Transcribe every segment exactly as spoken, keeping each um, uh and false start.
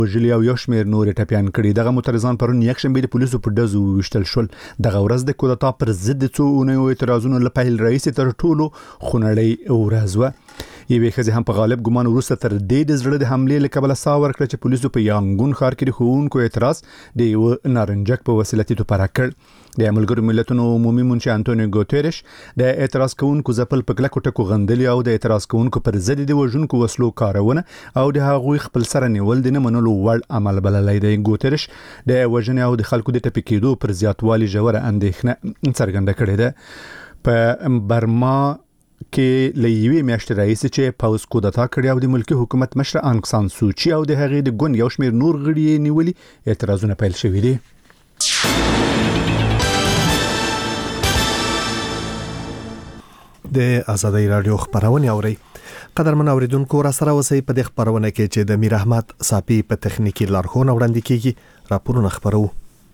وژلي او یو شمېر نور ټپیان کړي. دغه معترضان پرون یکشنبه د پولیسو په ډزو وشتل شول. دغه ورځ د کودتا پر ضد څو اونیو اعتراضونو له پیل راهیسې تر ټولو خونړۍ ورځ وه. یوې ښځې هم په غالب ګمان وروسته تر دې د زړه د حملې له کبله ساه ورکړه چې پولیسو په یانګون ښار کې د ښوونکو اعتراض د یوه نارنجک په وسیله توپاره کړ. د ملګرو ملتونو عمومي منشي انټونیو ګوتيرش د اعتراض کوونکو ځپل په کلکو ټکو غندلي او د اعتراض کوونکو پر ضد د وژونکو وسلو کارونه او د هغوی خپل سره نیول د نه منلو وړ عمل بللی دی. ګوتيرش د وژنې او د خلکو د ټپي کېدو پر زیاتوالي ژوره اندېښنه څرګنده کړې ده. په برما کې له یوې میاشتې راهیسې چې پوځ کودتا کړی او د ملکي حکومت مشر آنګ سان سوچي او د هغې د ګوند یو شمېر نور غړي یې نیولي، اعتراضونه پیل شوي دي. د آزادۍ رادیو خبرونه اوري. قدرمن اوریدونکو را سره اوسئ په دې خبرونه کې چې د میر احمد صافي په تخنیکی لارښوونه وړاندې کیږي. راپورونه خبرو.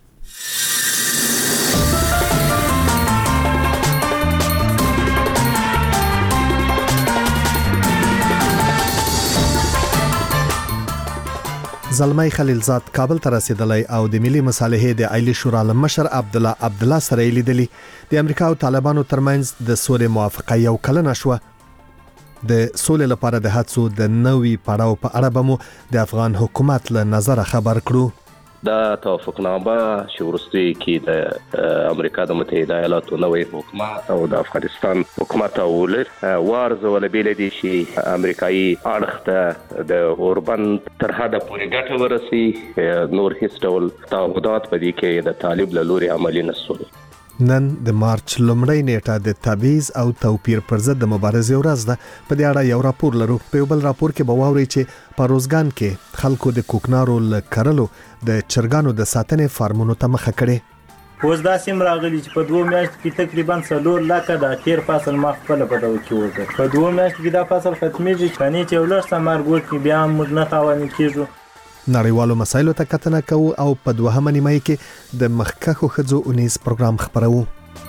زلمی خلیلزاد کابل ته رسیدلی او د ملي مصالحې د عالی شورا مشر عبد الله عبد الله سره لیدلی. د امریکا او طالبانو ترمنځ د سولې موافقه یو کلنه شوه. د سولې لپاره د هڅو د نوي پړاو په اړه به مو د افغان حکومت له نظره خبر کړو. دا توافقنامه چې وروستي کې د امریکا د متحده ایالاتو نوی حکومت او د افغانستان حکومت او ولر وارزول بیل دي چې امریکایي اړخ ته د اوربن تر حده پورې ګټه ورسي. نور هیڅ ډول تعهدات په دې کې د طالب له لوري عملي نشول. نن د مارچ لومړۍ نیټه د تبعیض او توپیر پر ضد د مبارزې ورځ ده. په دې اړه یو راپور لرو. په یو بل راپور کې به واورئ چې په روزګان کې خلکو د کوکنارو له کرلو د چرګانو د ساتنې فارمونو ته مخه کړې. اوس دا سیم راغلی چې په دوه میاشتو کې تقریبا څلور لکه د تیر فصل ما خپل په دغه کې وځه. په دوه میاشتو کې دا فصل ختمېږي کني چې ولر سمار ګور کې بیا موږ نه خاوند کېږو. نړیوالو مسایلو ته کتنه کوو او په دوهمه نیمه کې د مخکښو ښځو اونیز پروګرام خبرو.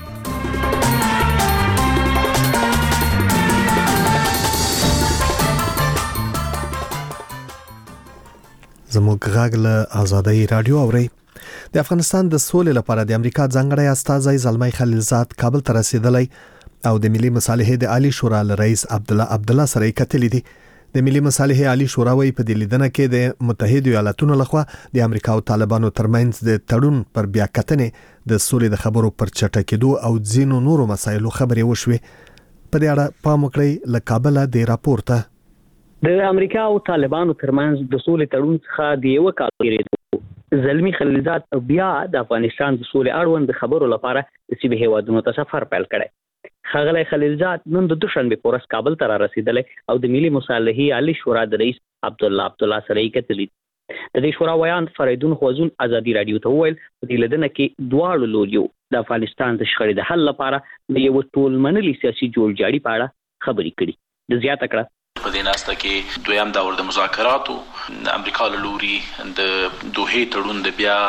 زموږ غږ له آزادۍ رادیو اوري. د افغانستان د سولې لپاره د امریکا ځانګړی استازی زلمی خلیلزاد کابل ته رسیدلی او د ملي مصالحې د عالی شورا رئیس عبد الله عبد الله سره کتلې دي. د ملي مصالحې عالی شورا وی په دې لیدنه کې د متحده ایالاتونو لخوا د امریکا او طالبانو ترمنځ د تړون پر بیا کتنې د سولې د خبرو پر چټکېدو او ځینو نورو مسایلو خبرې وشوي. په دې اړه پام وکړئ. له کابل د راپور ته. د امریکا او طالبانو ترمنځ د سولې تړون څخه د یو کال تیریدو زلمی خلیلزاد بیا د افغانستان د سولې اړوند خبرو لپاره د سیمې هیوادونو ته سفر پیل کړی. ښاغلی خلیلزاد نن د دوشنبه په ورځ کابل ته را رسیدلی او د ملي مصالحې عالی شورا د رئیس عبد الله عبد الله سره یې کتلي. د دې شورا ویان فریدون خوازون ازادي رادیو ته وویل په دې لیدنه کې دواړو لوریو د افغانستان د شخړې د حل لپاره د یو ټولمنلي سیاسي جوړجاړي په اړه خبرې کړي. د زیاته کړه په دې ناسته کې دویم دور د مذاکراتو د امریکا له لوري د دوه تړون د بیا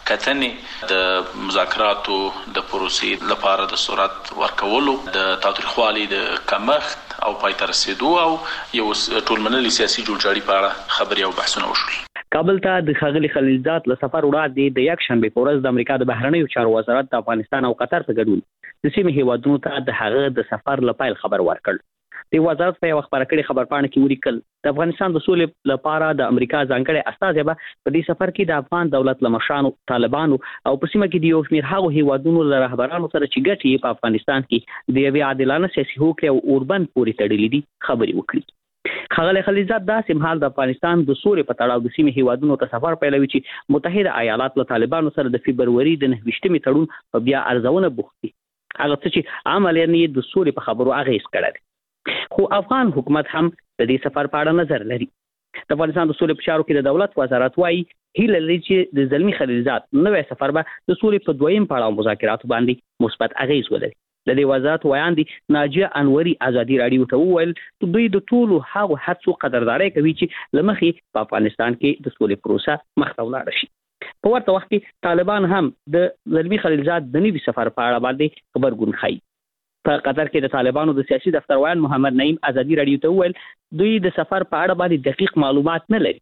کتنې د مذاکراتو د پروسې لپاره د سرعت ورکولو د تاریخوالي د کمښت او پای ته رسیدو او یو ټولمنلي سیاسي جوړجاړي په اړه خبرې او بحثونه وشول. کابل ته د ښاغلي خلیلزاد له سفر وړاندې د یکشنبه په ورځ د امریکا د بهرنیو چارو وزارت د افغانستان او قطر په ګډون د سیمې هیوادونو ته د هغه د سفر لپاره خبر ورکړ. د وزارت په یو خبره کړي خبرپاڼه کې ولیکل د افغانستان د سولې لپاره د امریکا ځانګړي استازی به په دې سفر کې د افغان دولت له مشرانو، طالبانو او په سیمه کې د یو شمېر هغو هیوادونو له رهبرانو سره چې ګټې په افغانستان کې د یوې عادلانه سیاسي هوکړې او اوربند پورې تړلې دي خبرې وکړي. ښاغلی خلیلزاد داسې مهال د افغانستان د سولې په تړاو د سیمې هیوادونو ته سفر پیلوي چې متحده ایالات له طالبانو سره د فبروري د نهه ویشتمې تړون په بیا ارزونه بوخت دي. هغه څه چې عملاً یې د سولې په خبرو اغېز کړی. خو افغان حکومت هم د دې سفر په اړه نظر لري. د افغانستان د سولې په چارو کې د دولت وزارت وايي هیله لري چې د زلمی خلیلزاد نوې سفر به د سولې په دویم پړاو مذاکراتو باندې مثبت اغېز ولري. د دې وزارت ویان دي ناجیه انوري ازادي رادیو ته وویل دوی د ټولو هغو هڅو قدرداري کوي چې لمخې په افغانستان کې د سولې پروسه مخ ته ولاړه شي. په ورته وخت کې طالبان هم د زلمی خلیلزاد د نوي سفر په اړه باندې خبرګون ښيي. په قطر کې د طالبانو د سیاسي دفتر ویان محمد نعیم ازادي رادیو ته وویل دوی د سفر په اړه باندې دقیق معلومات نه لري.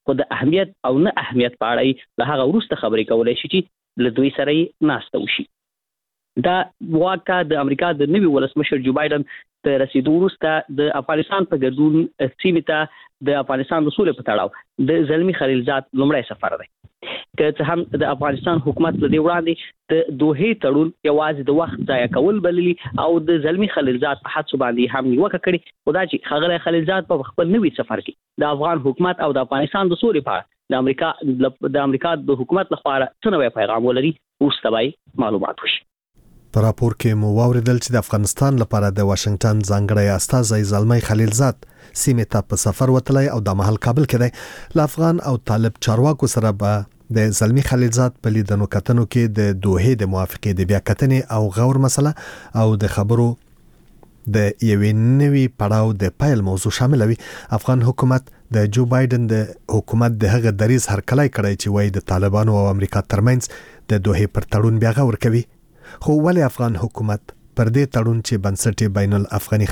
خو د اهمیت او نه اهمیت په اړه له هغه وروسته خبرې کولای شي چې له دوی سره یې ناسته وشي. دا واقعا د امریکا د نوي ولسمشر جو بایدن ته رسیدو وروسته د افغانستان په ګډون سیمې ته د افغانستان د سولې په تړاو د زلمي خلیلزاد لومړی سفر دی. که څه هم د افغانستان حکومت له دې وړاندې د دوحې تړون یوازې د وخت ضایع کول بللي او د زلمي خلیلزاد په حادثو باندې هم نیوکه کړې، خو دا چې ښاغلی خلیلزاد په خپل نوي سفر کې د افغان حکومت او د افغانستان د سولې په اړه د امریکا د امریکا د حکومت لخوا څه نوی پیغام ولري، وروسته به معلومات وشي. په راپور کې مو واوریدل چې د افغانستان لپاره د واشنگټن ځانګړی استازی زلمی خلیلزاد سیمې ته په سفر وتلی او د مهال کابل کې دی. له افغان او طالب چارواکو سره به د زلمی خلیلزاد په لیدنو کتنو کې د دوحې د موافقې د بیا کتنې او غور مسله او د خبرو د یوې نوي پړاو د پیل موضوع شامل وي. افغان حکومت د جو بایدن د حکومت د هغه دریز هرکلی کړی چې وایي د طالبانو او امریکا ترمنځ د دوحې پر تړون بیا غور کوي. خو ولې افغان حکومت پر دې تړون چې بنسټ بین الافغاني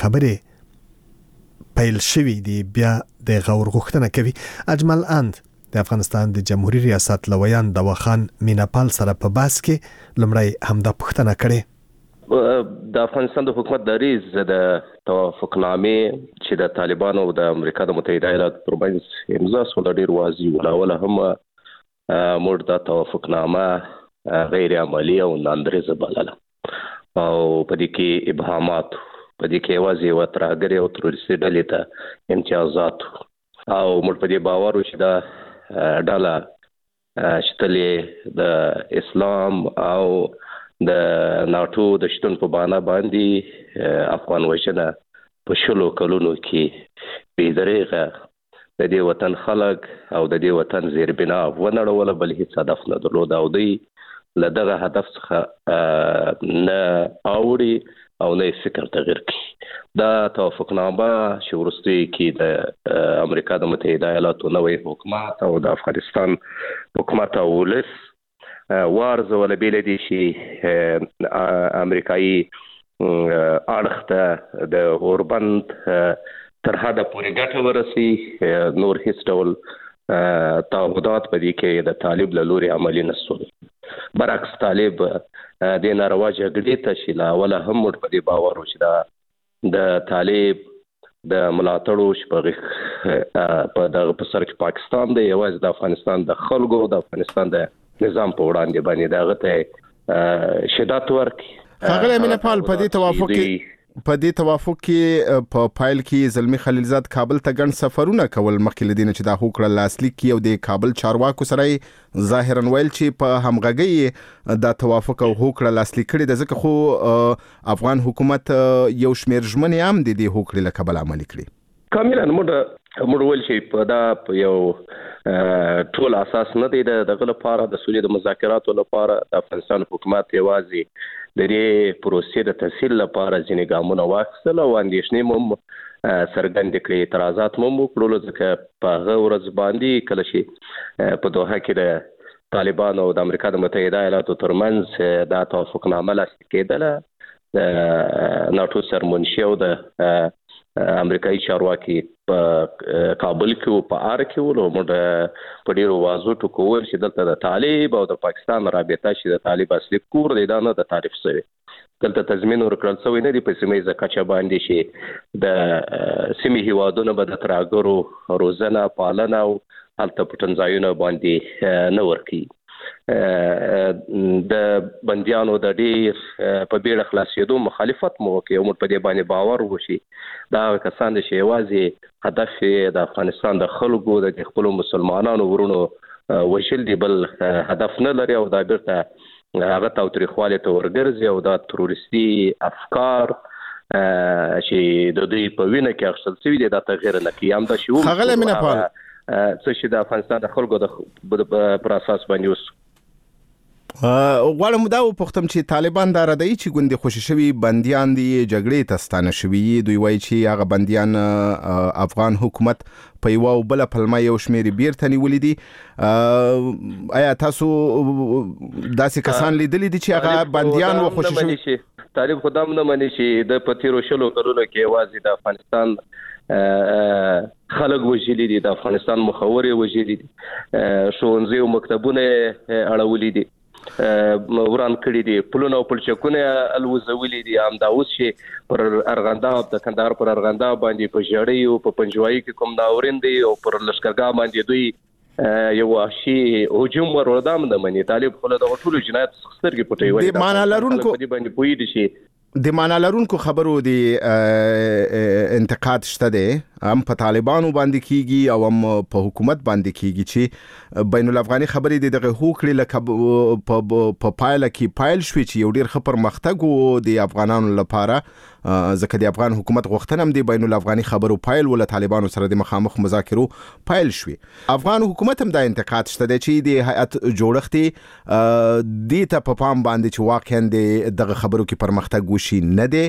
خبرې پیل شوی دی بیا د غور غوښتنه کوي؟ اجمل اند د افغانستان د جمهوریت ریاست لویان دواخان میناپال سره په بحث کې لمړی همدا پوښتنه کړې. د افغانستان د حکومت دریز د توافقنامې چې د طالبانو او د امریکا د متحده ایالاتو ترمنځ امضا شوه ډېر واضح و. اوله هم موږ دا توافقنامه غیر عملی او ناندریزه بلله او په دې کې ابهامات، په دې کې یوازې یوه ترهګرې او تروریستي ډلې ته امتیازات او موږ په دې باور و چې دا ډله شتلې د اسلام او د ناټو د شتون په بهانه باندې افغان وژنه په شلو کلونو کې بې دریغه د دې وطن خلک او د دې وطن زیربنا ونړوله، بل هیڅ هدف نه درلود او دوی له دغه هدف څخه نه اوړي او نه فکر تغیر کړي. دا توافقنامه چې وروستي کې د امریکا د متحده ایالاتو نوی حکومت او د افغانستان حکومت او ولس وارزوله بیله دي چې امریکایي اړخ ته د اوربند تر حده پورې ګټه ورسي، نور هیڅ ډول تعهدات په دې کې د طالب له لوري عملي نه شول. برعکس طالب د ناروا جګړې ته چې له اوله هم موږ په دې باور و چې دا د طالب د ملاتړو چې په دغه په سر کې پاکستان دی، یوازې د افغانستان د خلکو د افغانستان د نظام په وړاندې باندې دغه ته شدت ورکړي. ښاغلی میناپال، په دې توافق کې په دې توافق کې په پایل کې زلمی خلیلزاد کابل ته ګڼ سفرونه کول، مخکې له دې نه چې دا هوکړه لاسلیک کړي او د کابل چارواکو سره ظاهرا ویل چې په همغږۍ دا توافق او هوکړه لاسلیک کړي ده، ځکه خو افغان حکومت یو شمېر ژمنې هم د دې هوکړې له کبله عملي کړي. کاملا موږ موږ ویل چې په دا په یو ټول اساس نه دی دغه لپاره د سولې د مذاکراتو لپاره د افغانستان حکومت یوازې د دې پروسې د تسهیل لپاره ځینې ګامونه واخیستل او اندېښنې مو څرګندې کړې، اعتراضات مو وکړل، ځکه په هغه ورځ باندې کله چې په دوحه کې د طالبانو او د امریکا د متحده ایالاتو ترمنځ دا توافقنامه لاسلیک کېدله، د ناټو سرمنشي او د امریکایي چارواکي په کابل کې او په ار کې ول، موږ په ډیرو واضح ټکو ویل چې دلته د طالب او د پاکستان رابطه چې د طالب اصلي کور دی دا نه د تعریف شوی، دلته تضمین ورکړل شوی نه دی په سیمه کچه باندې چې د سیمې هیوادونو به د ترهګرو روزنه پالنه او هلته پټنځایونه باندې نه ورکړي. د بندیانو د ډیر په بیړه خلاصېدو مخالفت مو وکړي او موږ په دې باندې باور وشي دا کسان چې یوازې هدف د افغانستان د خلکو د خپل مسلمانانو ورونو وشل دی، بل هدف نه لري او دا بیرته هغه تاوتریخوالی ته ورګرځي او دا تروریستي افکار چې د دوی په وینه کې اخیستل شوي دي دا تغیر نه کوي. همدا شعور ښاغلی میناپال څه چې د افغانستان د خلکو د پر اساس باندې اوس غواړم دا وپوښتم چې طالبان دا ردوي چې ګوندې خوشي شوي بندیان دي جګړې ته ستانه شوي، دوی وایي چې هغه بندیان افغان حکومت په یوه او بله پلمه یو شمېر بیرته نیولي دي. آیا تاسو داسې کسان لیدلی دي چې هغه بندیان و خوشي شوي؟ طالب خو دا هم نه مني چې د په تېرو شلو کلونو کې یوازې د افغانستان خلک وژلي دي، د افغانستان مخورې وژلي دي، ښوونځي او مکتبونه اړولي دي، وران کړی دي، پلونه او پلچکونه الوزولي دي. همدا اوس چې پر ارغنداب د کندهار پر ارغنداب باندې په ژړۍ او په پنجوایي کې کوم ناورین دي او پر لشکرګاه باندې دوی یو وحشي هجوم ورودام نه مني. طالب خو له ټولو جنایت سترګې پټوي ولې د معنا لرونکو په دې باندې پوي دي شي د معنا لرونکو خبرو دی انتقاد شته دی هم په طالبانو باندې کیږي او هم په حکومت باندې کیږي چې بین الافغاني خبرې دغه هوکړې لکه په پایله کې پایل شوې چې یو ډیر خبر مختګ د افغانانو لپاره ځکه د افغان حکومت غوښتنه هم د بین الافغاني خبرو پایل ول طالبانو سره د مخامخ مذاکرو پایل شوې. افغان حکومت هم دا انتقاد شته دی چې د هیئت جوړښت د ته په پام باندې چې واقعا دغه خبرو کې پرمختګ وشي نه دی،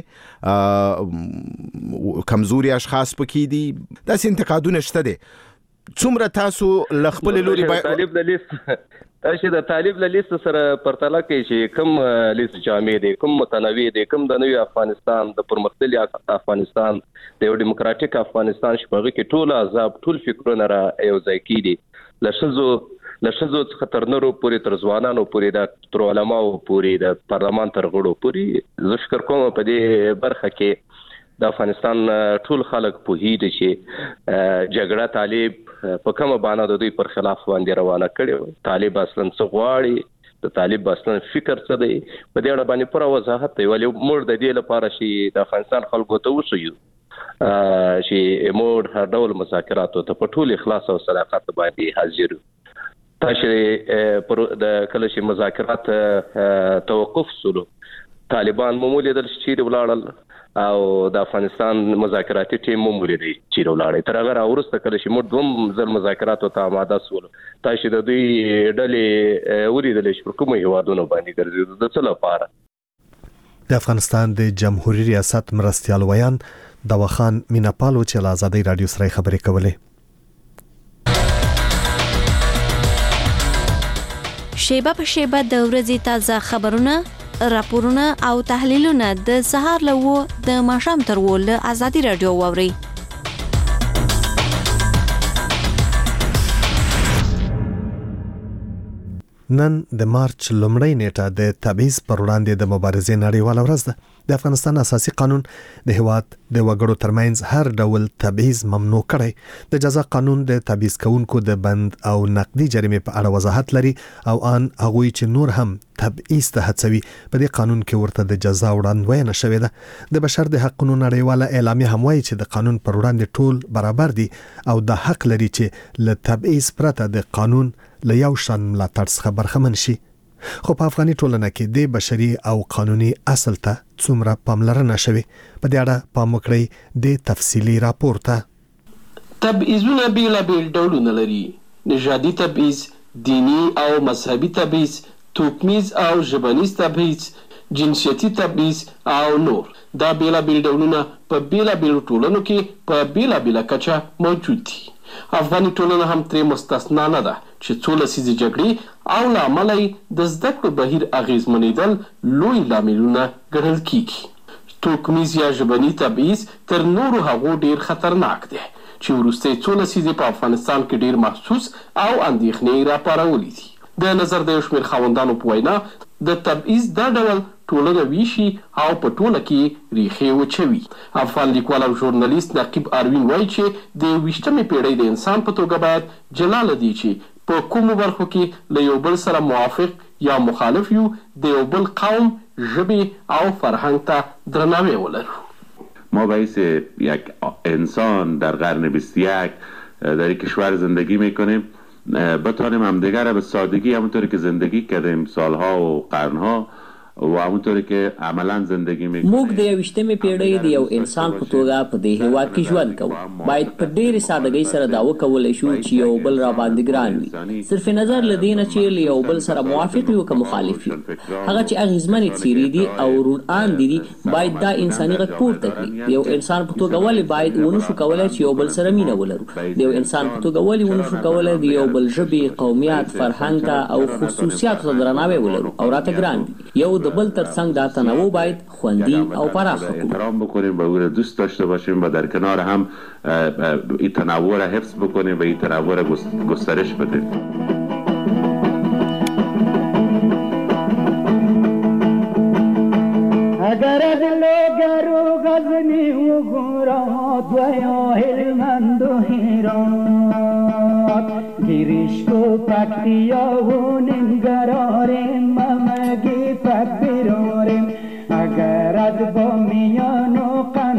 کمزوري اشخاص پکې دي، داسې انتقادونه شته دي. څومره تاسو لخپل لوري طالب د لیست تاسو د طالب له لیست سره پرتله کوي چې کوم لیست جامع دي، کوم متنوع دي، کوم د نوې افغانستان د پرمختللي افغانستان د یو دیموکراتیک افغانستان شپږ کې ټول عذاب ټول فکرونه را یو ځای کیدي لشزو لشزو څخه تر نورو پورې تر ځوانانو پورې د تر علماو پورې د پارلمان تر غړو پورې. زه فکر کوم په دې برخه کې د افغانستان ټول خلک په هیله چې جګړه طالب په کومه باندې د دوی پر خلاف باندې روانه کړي. طالب اصلا څه غواړي، د طالب اصلا فکر څه دی، په دې اړه باندې پر وضاحت دی. ولې موږ د دې لپاره چې د افغانستان خلکو ته وسیو چې موږ هر ډول مذاکراتو ته په ټول اخلاص او صداقت باندې حاضر یو. تاسو پر د کله چې مذاکرات توقف سولو طالبان معمولی د شیر ولاړل او د افغانستان مذاکراتي ټیم معمولی دی چې ولاړی تر هغه راورسته کله چې موږ دوم ځل مذاکراتو ته آماده سولو. تاسو د دوی ډلې ولیدل چې پر کومه هیوادونو باندې ګرځي د څه لپاره. د افغانستان د جمهوریت ریاست مرستیال ویان دواخان میناپالو چې له آزادۍ رادیو سره خبرې کولې. شیبه په شیبه د ورځې تازه خبرونه، راپورونه او تحلیلونه د سهار له و د ماښام تر و له آزادۍ رادیو واورئ. نن د مارچ لومړۍ نیټه د تبعیض پر وړاندې د مبارزې نړیواله ورځ ده. د افغانستان اساسي قانون د هیواد د وګړو ترمنځ هر ډول تبعیض ممنوع کړی. د جزا قانون د تبعیض کوونکو د بند او نقدي جریمې په اړه وضاحت لري او ان هغوی چې نور هم تبعیض ته هڅوي په دې قانون کې ورته د جزا وړاندوینه شوې ده. د بشر د حقوقو نړیواله اعلامیه هم وایي چې د قانون پر وړاندې ټول برابر دي او د حق لري چې له تبعیض پرته د قانون له یو شان ملاتړ څخه برخمن شي. خو په افغاني ټولنه کې د بشري او قانوني اصل ته څومره پاملرنه شوي، په دې اړه پام وکړئ د تفصیلي راپور ته. تبعیضونه بیلابیل ډولونه لري: نژادي تبعیض، دینی او مذهبي تبعیض، توکمیز او ژبنیز تبعیض، جنسیتي تبعیض او نور. دا بیلابیل ډولونه په بیلابیل ټولنو کې په بیلابیله کچه موجود دي. افغاني ټولنه هم ترې مستثنا نه ده چې څو لسیزې جګړې او له امله یې د زده کړو بهیر اغېزمنېدل لوی لاملونه ګڼل کېږي. توکمیز یا ژبني تبعیض تر نورو هغو ډېر خطرناک دی چې وروستۍ څو لسیزې په افغانستان کې ډېر محسوس او اندېښنې راپارولي دي. د نظر د یو شمېر خاوندانو په وینا د تبعیض دا ډول ټولنه ویشي او په ټوله کې ریښې وچوي. افغان لیکوال او ژورنالیست نقیب اروین وایي چې د یوویشتمې پیړۍ د انسان په توګه باید جلا له دې چې په کومو برخو کې له یو بل سره موافق یا مخالف یو د یو بل قوم، ژبې او فرهنګ ته درناوی ولرو. ما باعث یک انسان در قرن بیست و یک در یک کشور زندگی میکنیم بتوانیم همدیگر را به سادگی همونطوری که زندگی کردیم سالها و قرنها و همونطوری که عملا زندگی میکنیم. موږ د یوویشتمې پیړۍ د یو انسان په توګه په دې هیواد کې ژوند کوو. باید په ډېرې سادګۍ سره دا وکولی شو چې یو بل را باندې ګران وي، صرف نظر له دې نه چې له یو بل سره موافق وي که مخالف وي. هغه چې اغېزمنې څیرې دي او روڼان دي باید دا انساني غږ پورته کړي. د یو انسان په توګه ولې باید ونه شو کولی چې یو بل سره مینه ولرو؟ د یو انسان په توګه ولې ونه شو کولی د یو بل ژبې، قومیت، فرهنګ ته او خصوصیاتو ته درناوی ولرو او راته ګران وي؟ یو د بل ترڅنګ دا تنوع باید خوندي او پراخ کړو. احترام بکنیم و او را دوست داشته باشیم و در کنار هم این تنوع را حفظ بکنیم و این تنوع را گسترش بدیم. اگر از لوگرو غزنی و گورات و یا هلمند و هیرات گیرشت و پکتیا و ننگراریم ممگی پک بیراریم اگر از بامیان و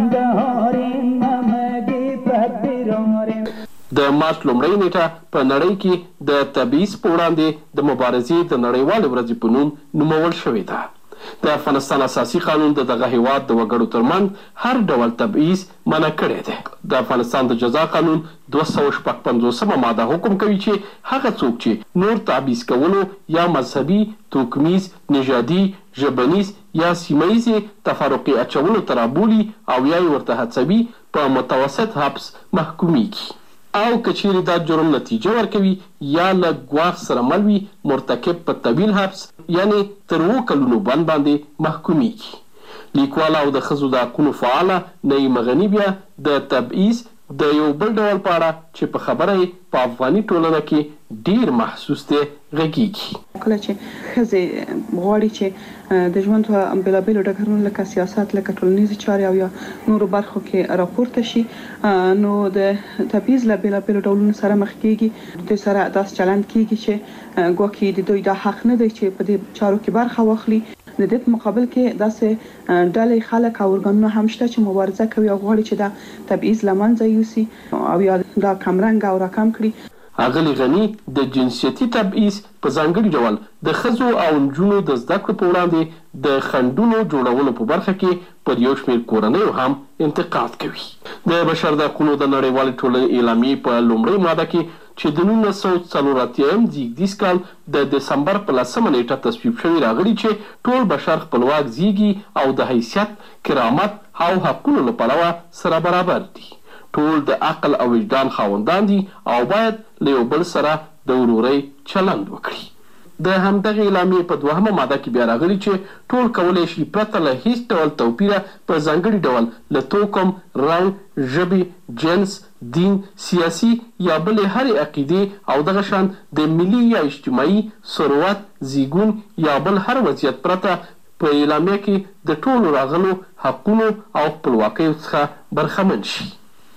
قندهاریم ممگی پک بیراریم. د مارچ لومړۍ نیټه په نړۍ کې د تبعیض په وړاندې د مبارزې د نړیوالې ورځې په نوم نومول شوې ده. د افغانستان اساسي قانون د دغه هیواد د وګړو ترمنځ هر ډول تبعیض منع کړی دی. د افغانستان د جزا قانون دوه سوه شپږ پنځوسمه ماده حکم کوي چې هغه څوک چې نور تبعیض کولو یا مذهبي، توکمیز، نژادي، ژبنیز یا سیمهیزې تفرقې اچولو ته رابولي او یا یې ورته هڅوي په متوسط حبس محکومیږي او که چیرې دا جرم نتیجه ورکوي یا له ګواښ سره مل وي مرتکب په طویل حبس یعنې تر اووه کلونو بند باندې محکومیږي. لیکواله او د ښځو د حقونو فعاله نعیم غني بیا د تبعیض د یو بل ډول په اړه چې په خبره یې په افغاني ټولنه کې ډیر محسوس دی غږیږي. کله چې ښځې غواړي چې د ژوند په بېلابېلو ډګرونو لکه سیاست، لکه ټولنیزې چارې او یا نورو برخو کې راپورته شي نو د تبعیض له بېلابېلو ډولونو سره مخ کېږي. دوی سره داسې چلند کېږي چې ګواکې د دوی دا حق نه دی چې په دې چارو کې برخه واخلي. د دې په مقابل کې داسې ډلې خلک او ارګانونه هم شته چې مبارزه کوي او غواړي چې دا تبعیض له منځه یوسي او یا دا کمرنګ او راکم کړي. اغلې غني د جنسیتي تبعیض په ځانګړي ډول د ښځو او نجونو د زده کړو په وړاندې د خنډونو جوړولو په برخه کې پر یو شمېر کورنیو هم انتقاد کوي. د بشر د حقونو د نړیوالې ټولنې اعلامیې په لومړۍ ماده کې چې د نولس سوه څلور اتیایم زیږدیز کال د دسمبر په لسمه نیټه تصویب شوي راغلي چې ټول بشر خپلواک زیږي او د حیثیت، کرامت او حقونو له پلوه سره برابر دي. ټول د عقل او وجدان خاوندان دي او باید له یو بل سره د ورورۍ چلند وکړي. د همدغې اعلامیې په دوهمه ماده کې بیا راغلي چې ټول کولی شي پرته له هیڅ ډول توپیره په ځانګړي ډول له توکم، رنګ، ژبې، جنس، دین، سیاسي یا بلې هرې عقیدې او دغه شان د ملي یا اجتماعي ثروت، زیږون یا بل هر وضعیت پرته په اعلامیه کې د ټولو راغلو حقونو او خپلواکیو څخه برخمن شي.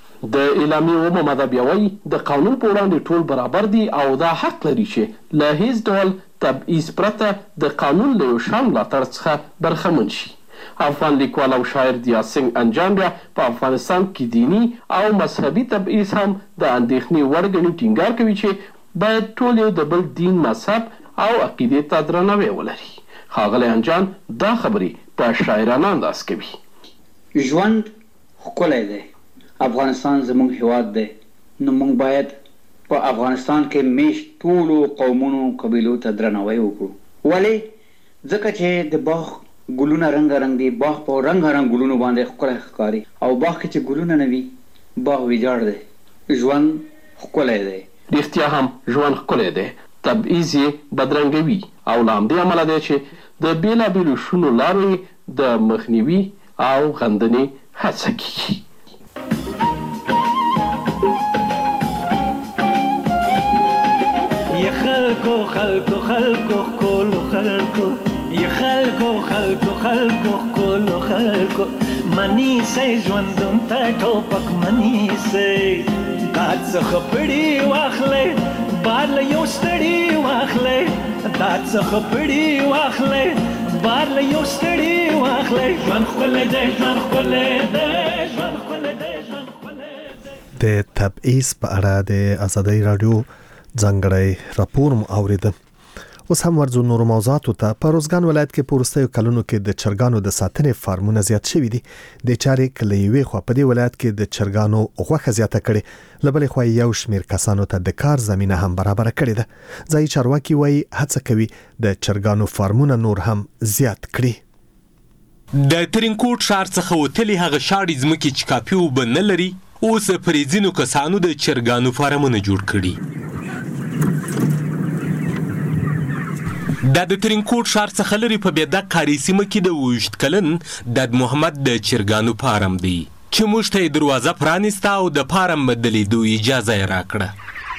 د اعلامیې اوومه ماده بیا وایي د قانون په وړاندې ټول برابر دي او دا حق لري چې له هیڅ ډول تبعیض پرته د قانون له یو شان ملاتړ څخه برخمن شي. افغان لیکوال او شاعر دیا سنګ انجان بیا په افغانستان کې دینی او مذهبي تبعیض هم د اندېښنې وړ ګڼي. ټینګار کوي چې باید ټول یو د بل دین، مذهب او عقیدې ته درناوی ولري. ښاغلی انجان دا خبرې په شاعرانه انداز کوي. ژوند ښکلی دی، افغانستان زموږ هیواد دی، نو موږ باید په افغانستان کې میشت ټولو قومونو قبیلو ته درناوی وکړو. ولې؟ ځکه چې د باغ ګلونه رنګارنګ دي، باغ په رنګارنګ ګلونو باندې ښکلی ښکاري او باغ کې چې ګلونه نه وي باغ ویجاړ دی. ژوند ښکلی دی. رښتیا هم ژوند ښکلی دی، تبعیض یې بدرنګوي او له همدې امله دی چې د بېلابېلو شونو لارو د مخنیوي او غندنې هڅه کیږي. یا خلکو خلکو خلکو ښکلو خلکو، یا خلکو خلکو خلکو ښکلو خلکو، منیسئ ژوندون ته ټوپک منیسئ، داد څخه پړي واخلئ، بار له یو ستړي واخلئ، داد څخه پړي واخلئ، بار له یو ستړي واخلئ. ژوند ښکلی دی، ژوند ښکلی دی، ژوند ښکلی دی، ژوند ښکلی دی. د تبعیض په اړه د ازادۍ راډیو ځانګړی راپور مو اوریده. اوس هم ورځو نورو موضوعاتو ته. په روزګان ولایت کې په وروستیو کلونو کې د چرګانو د ساتنې فارمونه زیات شوي دي. د چارې که له یوې خوا په دې ولایت کې د چرګانو غوښه زیاته کړې، له بلې خوا یو شمېر کسانو ته د کار زمینه هم برابره کړې ده. ځایي چارواکي وایي هڅه کوي د چرګانو فارمونه نور هم زیات کړي. د ترینکوټ ښار څخه وتلي هغه شاړې ځمکې چې کافي اوبه نه لري، اوس پرې ځینو کسانو د چرګانو فارمونه جوړ کړي. دا د ترینکوټ ښار څخه لرې په بیدق کاري سیمه کې د اوویشت کلن داد محمد د چرګانو فارم دی چې موږ ته یې دروازه پرانیسته او د فارم د لیدو اجازه یې راکړه.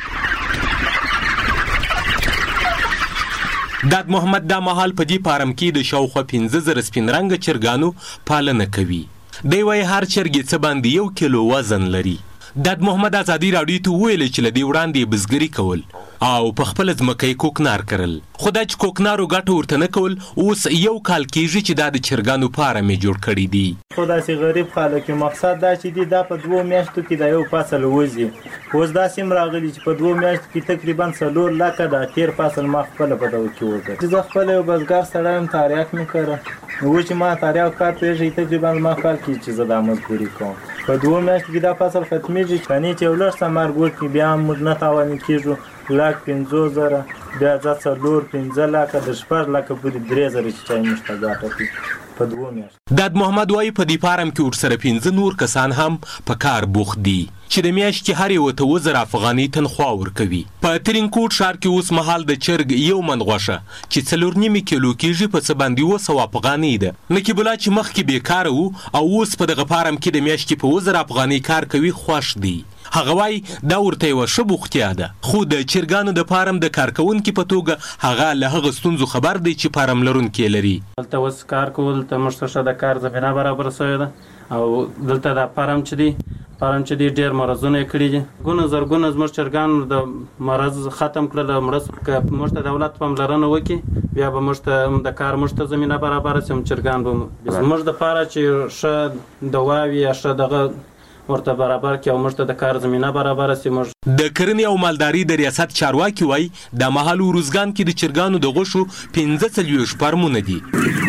داد محمد دا مهال په دې فارم کې د شاوخوا پنځه زره سپین رنګه چرګانو پالنه کوي. دی وایي هر چرګ څه باندې یو کیلو وزن لري. داد محمد ازادي راډیو ته وویل چې له دې وړاندې یې بزګري کول او په خپله ځمکه یې کوکنار کرل، خو دا چې کوکنارو ګټه ورته نه کول اوس یو کال کېږي چې دا د چرګانو فارم یې جوړ کړی دی. خو داسې غریب خلک یو مقصد دا چې دی دا په دوو میاشتو کې دا یو فصل وځي. اوس داسې هم راغلي چې په دوو میاشتو کې تقریبا څلور لکه دا تېر فصل ما خپله په دغه کې وکړ چې زه خپله یو بزګر سړی یم، تاریخ مې کړه نو چې ما تاریخ کار پرېږدي تقریبا ما کار کېږي چې زه دا مزدوري کوم. په دوو میاشتو کې دا فصل ختمېږي کنې چې یو لږ څه مرګ وکړي بیا هم موږ نه تاواني کېږو. لاک پنځه زره بیا ځه څلور پنځه لکه د شپږ لکه پورې درې زره چې چای موږ ته ګټه کوي په دوو میاشتو. داد محمد وایي په دې فارم کې ورسره پنځه نور کسان هم په کار بوخت دي چې د میاشتې هر یوه ته اووه زره افغانۍ تنخوا ورکوي. په ترینکوټ ښار کې اوس مهال د چرګ یو من غوښه چې څلور نیمې کیلو کېږي په څه باندې اووه سوه افغانۍ ده. نقیب الله چې مخکې بېکاره و او اوس په دغه فارم کې د میاشتې په اووه زره افغانۍ کار کوي خوښ دی. هغه وایي دا ورته یوه ښه بوختیا ده، خو د چرګانو د فارم د کارکوونکي په توګه هغه له هغه ستونزو خبر دی چې فارم لرونکي لري. دلته اوس کار کول ته موږ ته ښه د کار زمینه برابره شوې ده او دلته دا فارم چې دی فارم چې دی ډېر مرضونه یې کړي دي. ګونه زرګونه زموږ چرګانو د مرض ختم کړل. مړه که موږ ته دولت پاملرنه وکړي بیا به موږ ته د کار موږ ته زمینه برابره شي، چرګان به زموږ دپاره چې ښه دواوي یا ښه دغه ورته برابر کې او موږ ته د کار زمینه برابره شي. موږ د کرنې او مالداري د ریاست چارواکي وایي د مهال اروزګان کې د چرګانو د غوښو پنځه څلوېښت فارمونه دي،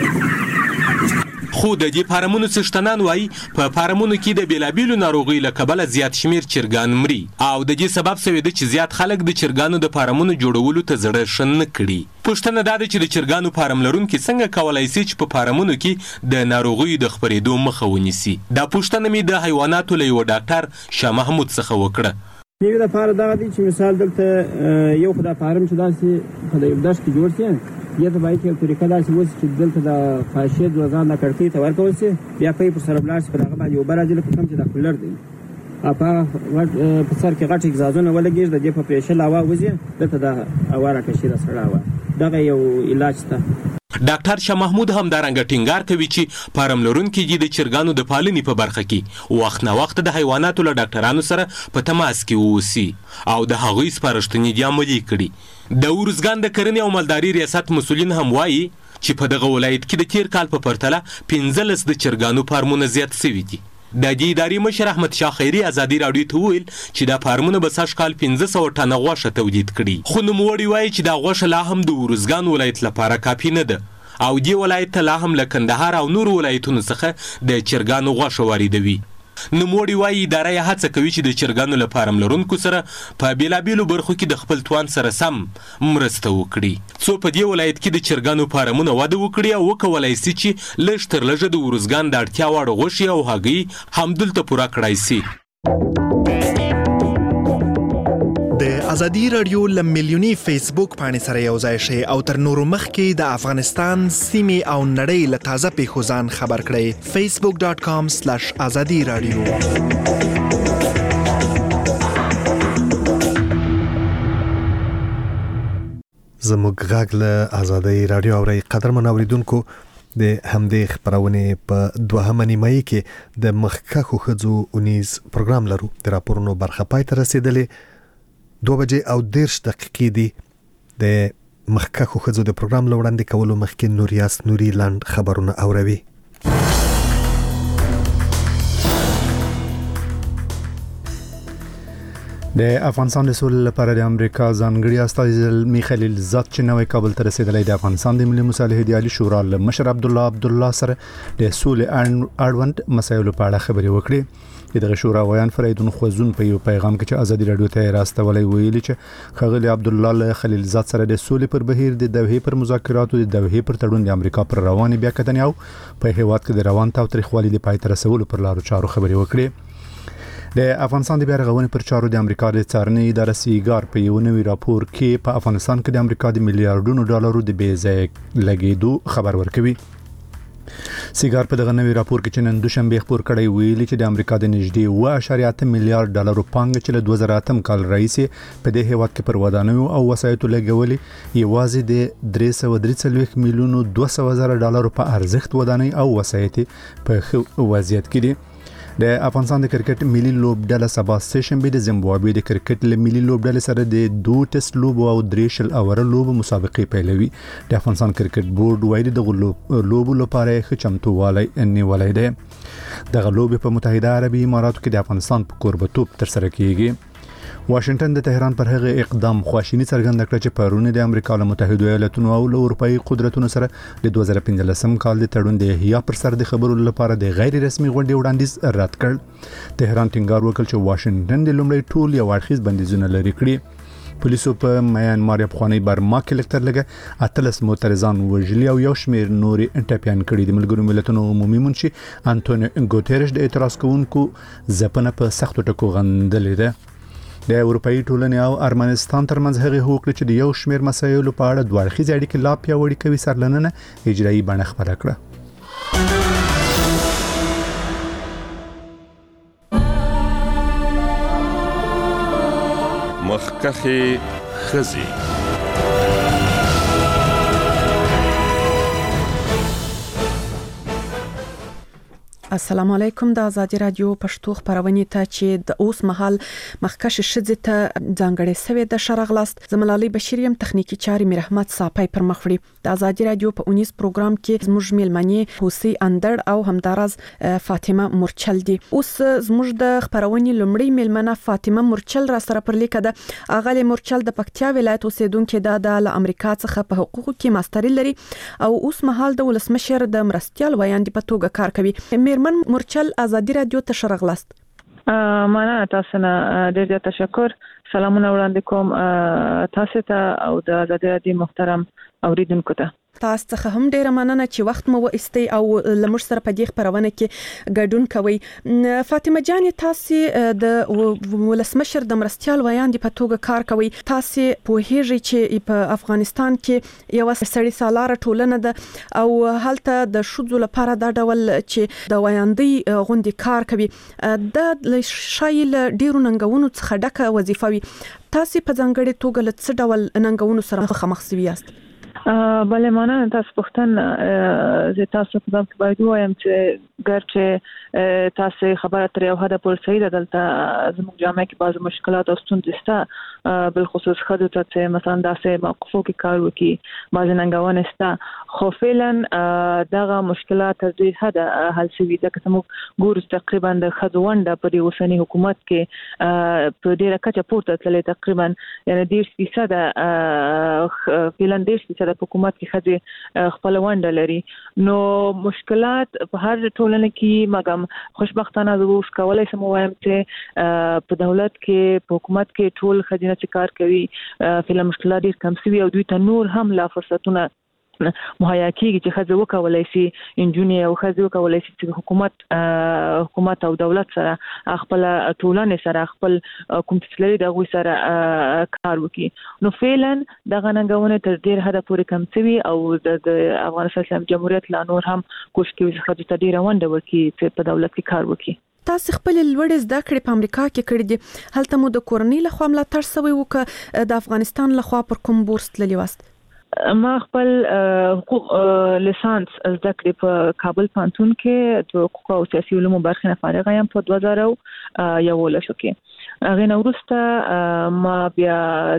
خو د دې فارمونو څښتنان وایي په فارمونو کې د بېلابېلو ناروغیو له کبله زیات شمېر چرګان مري او د دې سبب شوی ده چې زیات خلک د چرګانو د فارمونو جوړولو ته زړه ښه نه کړي. پوښتنه دا ده چې د چرګانو فارم لرونکي څنګه کولی شي چې په فارمونو کې د ناروغیو د خپرېدو مخه ونیسي. دا پوښتنه مې د حیواناتو له یوه ډاکټر شاه محمود څخه وکړه. یو دپاره دغه دی چې مثال دلته یو خو دا فارم چې داسې په د یو دشت کې جوړ شي دې ته باید یو طریقه داسې وشي چې دلته د خاشې دوزان د کړکۍ ته ورکول شي، بیا پی پر سره ولاړ شي، په هغه باندې اوبه راځي لکه کوم چې دا کولر دی او په په سر کې غټ اګزازونه ولګېږي د دې په پېشل هوا وځي دلته د هوا راکشي د سړه هوا دغه یو علاج شته. ډاکټر شاه محمود همدارنګه ټینګار کوي چې فارم لرونکي دي د چرګانو د پالنې په برخه کې وخت نه وخت د حیواناتو له ډاکټرانو سره په تماس کې واوسي او د هغوی سپارښتنې دې عملي کړي. د ارزګان د کرنې او مالداري ریاست مسؤلین هم وایي چې په دغه ولایت کې د تیر کال په پرتله پنځلس د چرګانو فارمونه زیات شوي دي. د دې ادارې مشر احمد شاه خیري ازادي راډیو ته وویل چې دا فارمونه به سږ کال پنځه سوه ټنه غوښه تولید کړي، خو نوموړي وایي چې دا غوښه لا هم د ارزګان ولایت لپاره کافي نه ده او دې ولایت ته لا هم له کندهار او نورو ولایتونو څخه د چرګانو غوښه واردوي. نوموړي وایي اداره یې هڅه کوي چې د چرګانو له فارم لرونکو سره په بېلابېلو برخو کې د خپل توان سره سم مرسته وکړي څو په دې ولایت کې د چرګانو فارمونه وده وکړي او وکولی شي چې لږ تر لږه د ارزګان د اړتیا وړ غوښې او هګۍ همدلته پوره کړای شي. د ازادي راډیو له میلیوني فیسبوک پاڼې سره یو ځای شئ او تر نورو مخکې د افغانستان سیمې او نړۍ له تازه پیښو ځان خبر کړئ. فیسبوک ډاټ کام سلیش ازادي راډیو. زموږ غږ له ازادي راډیو اورئ. قدرمن اوریدونکو د همدې خبرونه په دوهمه نیمایي کې د مخکښو ښځو اونیز پروګرام لرو. د راپورونو برخه پای ته رسیدلې دو بجې او دیرش دقیقې دي. د مخکښو ښځو د پروګرام له وړاندې کولو مخکې نوریاس نوري لاند خبرونه اوروي. د افغانستان د سولې لپاره د امریکا ځانګړي استازی میخائیل الزات چې نوې کابل ته رسیدلی د افغانستان د ملي مصالحې د عالی شورا له مشر عبدالله عبدالله سره د سولې اړوند مسایلو په اړه خبرې وکړې. دغه شورا ویان فریدون خوزون په یو پیغام کې چې ازادي راډیو ته راستولې ویلي چې خغلی عبدالله له خلیل زاد سره د سولې پر بهیر د دوحې پر مذاکراتو د دوحې پر تړون د امریکا پر روان بیا کتنې او په هیواد کې د روان تاوتریخوالي د پای ته رسولو پر لارو چارو خبرې وکړې. د افغانستان د بیا رغونې پر چارو د امریکا د څارنې اداره سیګار په یو نوي راپور کې په افغانستان کې د امریکا د میلیارډونو ډالرو د بې ځای لګیدو خبر ورکوي. سیګار په دغه نوي راپور کې چې نن دوشنبه خبر کړی ویلي چې د امریکا د نږدې اوه اعشاریه اته میلیارډ ډالرو پانګه چې له دوه زره اتم کال راهیسې په دې هیواد کې پر ودانیو او وسایطو لګولې یوازې د درې سوه درې څلوېښت میلیونو دوه سوه زره ډالرو په ارزښت ودانۍ او وسایط په ښه وضعیت کې دي. د افغانستان د کرکټ ملي لوبډله سبا سه شنبه د زیمبابوې د کرکټ له ملي لوبډلې سره د دوه ټیسټ لوبو او درې شل اوره لوبو مسابقې پیلوي. د افغانستان کرکټ بورډ وایي د لوبو لپاره ښه چمتووالی نیولی دی. دغه لوبې په متحده عربي اماراتو کې د افغانستان په کوربتوب ترسره کیږي. واشنگټن د تهران پر هغه اقدام خواشینی څرګنده کړه چې پرون د امریکا له متحده ایالاتونو او له اروپאי قدرتونو سره د دوه زره پنځلسم کال د تړون د احیا پر سر د خبرو لپاره د غیر رسمي غونډې وړاندیز رد کړ. تهران ټینګار وکړ چې واشنگټن د لومړي ټول یو اړخیز بندیزونه لري کړی. پولیسو په میانمار افغاني برما کې لکتر لګه اتلس معترضان وژلي او یو شمیر نوري ټپيان کړي. د ملګرو ملتونو عمومي منشي انټونیو ګوتيرش د اعتراض کوونکو ځپنه په سختو ټکو غندلې ده. د اروپאי ټولنې او ارمنستان ترمنځ هغه هوکړه چې د یو شمیر مسایلو په اړه دوه اړخیز اړیکې لا پیاوړې کوي سرلننه اجرایي بڼه خپره کړه. مخکخي خزي السلام علیکم. د آزادی رادیو پښتو خبرونه ته چې د اوس مهال مخکش شذ ته ځانګړې سوي د شرغلاست زملالي بشریم تخنیکی چاري مرحمت صاحب پر مخوړي. د آزادی رادیو په اونیس پروګرام کې زموږ میلمنې حوسی اندر او همدارز فاطمه مرچل دي. اوس زموږ د خبرونه لومړی میلمنه فاطمه مرچل را سره پر لیکه ده. اغلی مرچل د پکتیا ولایت اوسیدونکو د د امریکا څخه په حقوقو کې ماستری لري او اوس مهال د ولسمشر د مرستيال ویاندې په توګه کار کوي. من مرچل آزادی رادیو ته شرغلاست. مننه تاسو نه ډېر ډېر تشکر. سلامونه وړاندې کوم تاسو ته او د آزادی رادیو محترم اوریدونکو ته. تاسو څخه هم ډیره مننه چې وخت مو وایستي او لمر سره په دې خبرونه کې ګډون کوي. فاطمه جان تاسو د ولسمشر د مرستيال ویاندې په توګه کار کوي. تاسو په هیڅ چې په افغانستان کې یو سړی سالاره ټولنه ده او هلته د شذو لپاره د ډول چې د ویاندې غونډې کار کوي د شایل ډیرو ننګونو څخه ډکه وظیفه وي. تاسو په ځانګړي توګه له څه ډول ننګونو سره مخامخ شوي یاست؟ بله مننه تاسو پختن زه تاسو په دغه باید وایم چې ګرچه تاسو خبره تر یو حد پورې صحیح ده. دلته زموږ جامعه کې بعض مشکلات او ستونزې شته بل خصوص خدو ته چې مثلا داسې موقفو کې کار وکړي بعض ننګونې شته خو فعلا دغه مشکلات تر دې حد حل شوي ده. که موږ ګورو تقریبا د خدو ونده په دې اوسنی حکومت کې په ډیره کچه پورته تللی تقریبا یعنی ډیر فیصد فعلا ډیر فیصد په حکومت کې خځې خپل ونده لري. نو مشکلات په هر ټولنه کې مګم خوشبختانه زه اوس کولای شم وایم چې په دولت کې په حکومت کې ټول خځینه چې کار کوي فعلا مشکلات ډیر کم شوي او دوی ته نور هم لا فرصتونه مهیا کیږي چې خځه وکولای شي انجونی او خځه وکولای شي چې حکومت حکومت او دولت سره خپل ټولنې سره خپل کوم تسلي دغه سره کار وکړي. نو فعلا دغه ننګونه تر ډیر حد پورې کم شوي او د افغانستان اسلامي جمهوریت لا نور هم کوشش کوي چې خځه ته ډیر ونده وکړي چې په دولت کې کار وکړي. تاسو خپل لوړ زده کړې په امریکا کې کړې دي. هلته مو د کورنۍ لخوا ملاتړ شوی و که د افغانستان لخوا پر کوم بورس تللی واست؟ ما خپل حقوق لیسانس زده کړې په کابل پوهنتون کې د حقوق او سیاسي علومو برخې نه فارغه یم په دوه زره یولسو کې. هغه نه وروسته ما بیا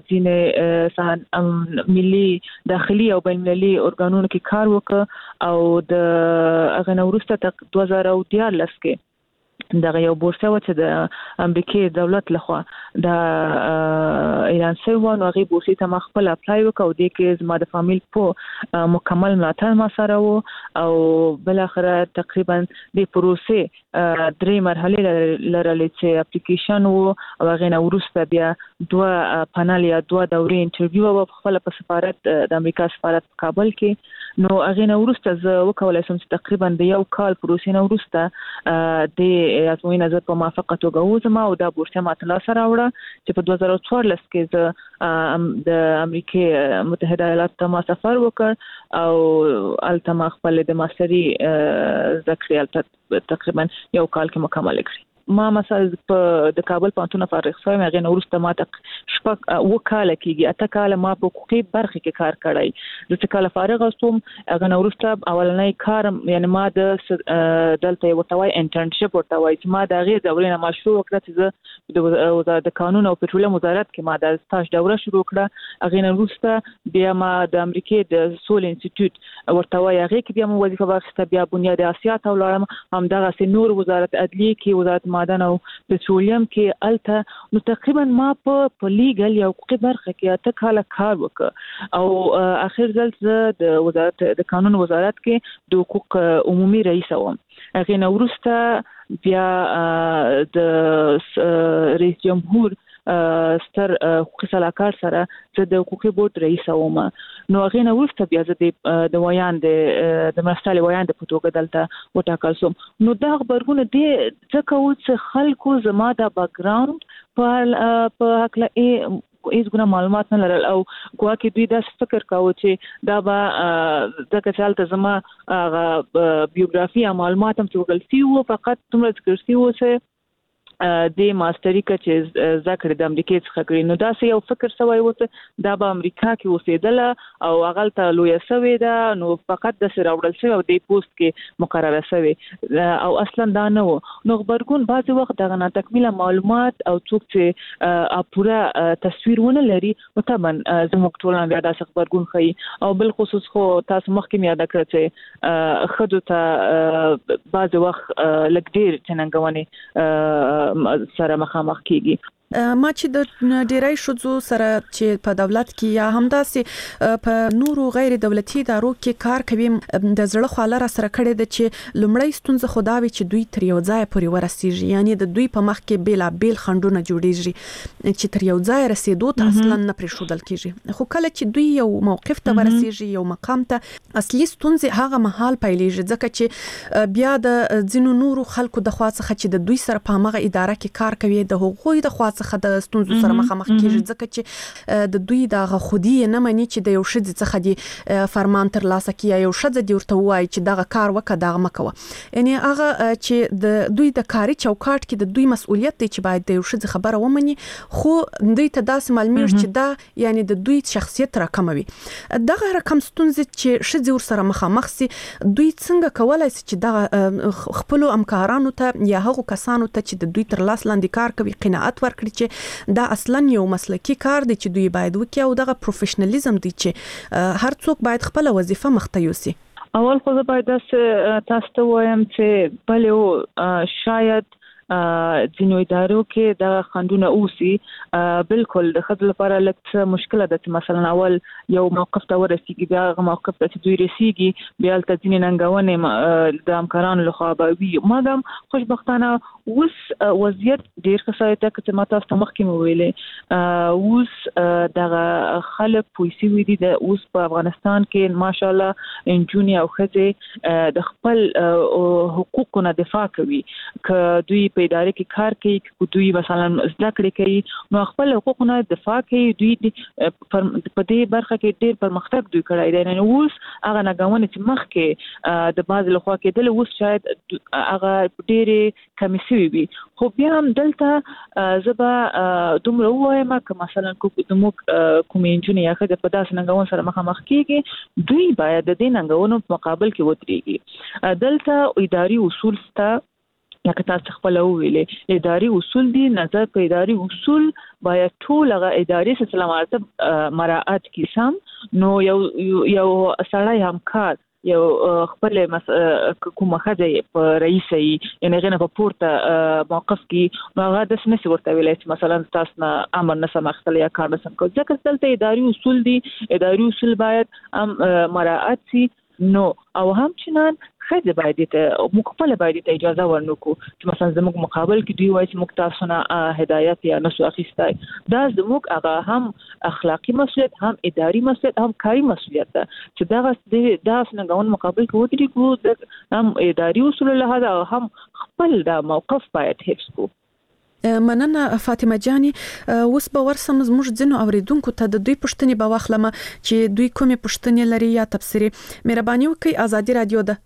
ځینې ملي داخلي او بین المللي ارګانونو کې کار وکړ او د هغه نه وروسته دوه زره دیارلس کې دغه یو بورسه و چې د امریکای دولت لخوا د اعلان شوی و نو هغه بورسې ته ما خپل اپلای وکړ او د کې زما د فامیل په مکمل ملاتړ ما سره و او بل اخره تقریبا د پروسې درې مرحله لرلې چې اپلیکیشن و او هغه نه وروسته بیا دوه پانل یا دوه دورې انټرویو و خپل په سفارت د امریکا سفارت په کابل کې. نو هغه نه وروسته زه وکولای شم چې تقریبا د یو کال پروسې نه وروسته د د ازموینې نظر په موافقه توګه وزما او دا بورسه ماته لا سره وړه چې په دوه زره څوارلس کې زه د امریکای متحده ایالاتو ته ما سفر وکړ او التما خپل د ماستري ذکر تقریبا یو کال کې مکمل کړی. ما مثلا په د کابل پوهنتون فارغ شوم، هغه نو ورسته ما ته شپږ وکاله کېږي اته کال ما په حقوقي برخه کې کار کړی. د څه کال فارغ شوم هغه نو ورسته اولنۍ کار یعنی ما د دلته وټوي انټرنشپ ورته چې ما د غیر دولینه مشروع وکړه چې د وزارت د قانون او پټرولیم وزارت کې ما د سټاج دوره شروع کړه. هغه نو ورسته بیا ما د امریکای د سول انسټیټیوټ ورته هغه کې بیا مو وظیفه واخیسته، بیا بنیاد اسیا ته ولاړم، همدغه سي نور وزارت عدلیه کې وزارت معدن او پټرولیم کې الته نو تقریبا ما په په لیګل یا حقوقي برخه کې اته کال کار وکړ او اخر ځل د وزارت د قانون وزارت کې د حقوق عمومي رئیس وم. هغه نو ورسته بیا د رئیس جمهور ستر حقوقي صلاحکار سره زه د حقوقي بورډ رئیس وم. نو هغه نو ورسته بیا زه د ویاند د مرستالي ویاند په توګه دلته وټاکل شوم. نو دا خبرونه دي ځکه چې خلکو زما د بیک ګراوند په په حق له هیڅ ګونه معلومات نه لرل او ګواکې دوی دا فکر کاوه چې دا به د کچال ته زما بیوګرافي او معلومات هم توګل سی وو، فقط تمره ذکر سی وو چې د ماستری کې ذکر د امریکای څخه کړی. نو دا سه یو فکر سوی و چې دا به امریکا کې اوسېدل او هغه ته لوی سوی دا نو فقط د سره وړل شوی او د پوسټ کې مقرره شوی او اصلا دا نه و. نو خبرګون بعض وخت دغه ناتکمیله معلومات او څوک چې پوره تصویر ونه لري طبعا زموږ ټولنه بیا دا خبرګون خي او بل خصوص خو تاسو مخکې یاد کړئ چې خدو ته بعض وخت لګډیر څنګهونه سره مخامخ کیږي. ما چې د ډیری شوزو سره چې په دولت کې یا همداسې په نورو غیر دولتي ادارو کې کار کوي د زړه خواله را سره کړي د چې لومړی ستونزه خداوي چې دوی تر یو ځای پورې ورسیږي، یعنی د دوی په مخ کې بیل بیل خندونه جوړیږي چې تر یو ځای رسیدو ته اصلا نه پرې شودل کیږي. خو کله چې دوی یو موقف ته ورسیږي یو مقام ته اصلي ستونزه هغه محل پیلېږي، ځکه چې بیا د ځینو نورو خلکو د خوا څخه چې د دوی سره په هغه اداره کې کار کوي د هغوی د خوا څخه د ستونزو سره مخامخ کیږي، ځکه چې د دوی د خودي نه مني چې د یو شذ څخه دی فرمان تر لاسه کیه یو شذ دی ورته وایي چې دغه کار وکړه دغه مکوه. یعنی هغه چې د دوی د کاري چوکاټ کې د دوی مسؤلیت دی چې باید د یو شذ خبره ومني، خو دوی ته داسې معلومیږي چې دا یعنی د دوی شخصیت راکموي. دغه رقم ستونزې چې شذ ور سره مخامخ سي دوی څنګه کولای شي چې دغه خپل همکارانو ته یا هغو کسانو ته چې د دوی تر لاس لاندې کار کوي قناعت ورکړي چې دا اصلا یو مسلکی کار دی چې دوی باید وکړي او دغه پروفیشنالیزم دی چې هر څوک باید خپل وظیفه مخته یوسي. اول خو باید تاسو ته وایم چې بلې شاید ځینو ادارو کې دا خندونه اوسي بالکل د خپل لپاره لکه مشکله ده چې مثلا اول یو موقف ته ورسیږي بیا هغه موقف ته چې دوی رسیږي بیا تل ځینې ننګونې د همکارانو لخوا به وي. مادام خوشبختانه اوس وضعیت ډیر ښه شوی دی چې ما تاسو ته مخکې مو ویلې اوس دغه خلک پولیسي وي دي د اوس په افغانستان کې ماشاءالله انجونی او ښځې د خپل حقوقو نه دفاع کوي که دوی په ادارې کې کار کوي چې دوی مثلا زده کړې کوي نو خپل حقوقونه دفاع کوي. دوی په دې برخه کې ډېر پرمختګ دوی کړی دی. نو اوس هغه ناګوانه چې مخکې د بعض لخوا کېدل اوس شاید هغه ډېرې کمې شوي وي. خو بیا هم دلته زه به دومره ووایم که مثلا زموږ کومې نجونې یا ښځې په داسې ننګونو سره مخامخ کېږي دوی باید د دې ننګونو په مقابل کې ودرېږي. دلته اداري اصول شته لکه تاسو خپل ویلې اداري اصول دي، نظر په اداري اصول باید ټول هغه اداري سلسله مراتب مراعات کړي سم. نو یو یو سړی همکار یو خپل کومه خځه په رئیسي یعنی غنه په پورته موقف کې نو هغه د سمسي ورته ویلای چې مثلا تاسو نه امر نه سمختل یا کار نه سم کو ځکه دلته اداري اصول دي، اداري اصول باید مراعات شي. نو او همچنان خځه باید ته مقبل باید ته اجازه ورنکو چې مثلا زموږ مقابل کې دوی وایي چې موږ تاسو نه هدایت یا نسو اخیستای دا زموږ هغه هم اخلاقی مسؤلیت هم اداري مسؤلیت هم کاری مسؤلیت ده چې دا د افغان مقابل کې ودرې کو هم اداري اصول له هدا هم خپل دا موقف باید حفظ کو. مننه فاطمه جاني اوس به ورسم زموږ ځینو اوریدونکو ته د دوی پوښتنې به واخلم چې دوی کومې پوښتنې لري یا تفسیري. مهرباني وکړئ ازادي رادیو ده.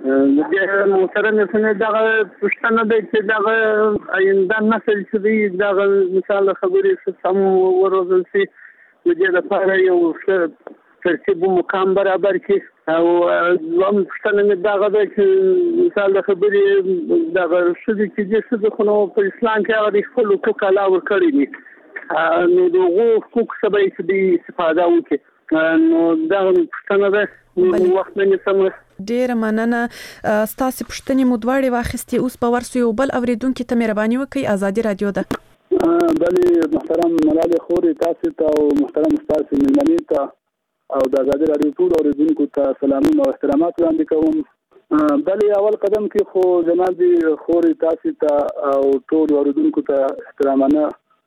د محترم سره دغه پوښتنه ده چې دغه آینده نسل چې دی دغه مثال خبرې سم وروزل شي د دې لپاره یو ترتیب مقام برابر کړي او زم پښتنه مې دغه د مثال خبرې دغه شذ چې د شذ خو په اسلام کې هغه خپل حقوق علاوه کړی دي نو دغه حقوق سبا چې دی استفاده وکړي نو دغه پښتنه ده وخت مې سم. ډیر مننه ستاسو پښتنې مو دواړې واخستې اوس په ورسو یو بل اوریدونکو ته مهرباني وکړئ ازادي رادیو ده. بلې محترم ملال خوري تاسو ته او محترم استاد ملمنی ته او د ازادي رادیو ټول اوریدونکو ته سلامونه او احترامات وړاندې کوم. بلې اول قدم کې خو جناب خوري تاسو ته او ټول اوریدونکو ته احترامانه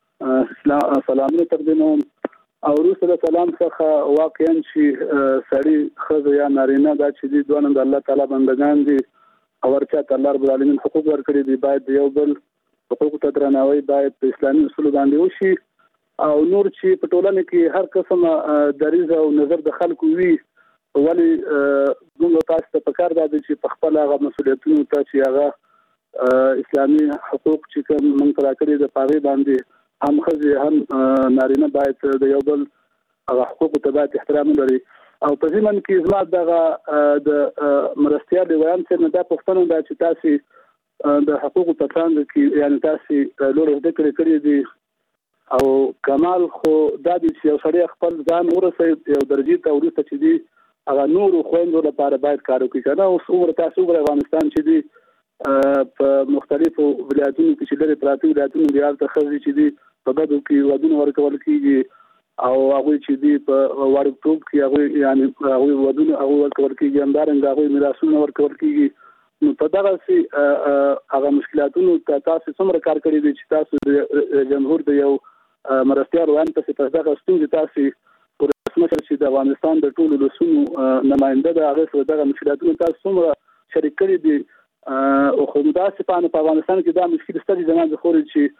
سلامونه تقدیموم او رسول سلام څخه واقعا چې سړی خزه یا نارینه دا چې دی دوه د الله تعالی بندگان دي او ورته الله رب العالمین حقوق ورکړي دي باید یو بل حقوق ته درناوی باید په اسلامي اصول باندې وشي او نور چې په ټولنه کې هر قسمه دریزه او نظر د خلکو وي ولی موږ تاسو ته پکار دا چې په خپل هغه مسولیتونو ته چې هغه اسلامي حقوق چې کوم موږ ترا کړی د پاره باندې هم خزي هم نارینه باید د یو بل هغه حقوق ته باید احترام لري او په ځمن کې زما دغه د مرستیا دی ویم چې نه دا پښتنه دا چې تاسو د حقوقو په څنګه کې یعنی تاسو لور د کړې کړې دي او کمال خو د دې یو سړی خپل ځان ورسې یو درجه ته ورسته چې دی هغه نور خويندو لپاره باید کار وکړي کنه او څو تاسو ور افغانستان چې دی په مختلفو ولایتونو کې چې لري پراته ولایتونو دی حالت خزي چې دی په بدو کې ودونه ورکول کیږي او هغه چې دی په وړوکتوب کې هغه یعنی هغه ودونه هغه ورکول کیږي همدارنګه هغه میراثونه ورکول کیږي نو په دغه سي هغه مشکلاتونو ته تاسو څومره کار کړی دی چې تاسو جمهور د یو مرستيار وان په څیر دغه ستونزې تاسو پر رسمي چې د افغانستان د ټولو لسونو نماینده د هغه سره دغه مشکلاتونو تاسو څومره شریک کړی دي او خو دا چې په افغانستان کې دا مشکل ستاسو زمانه خوري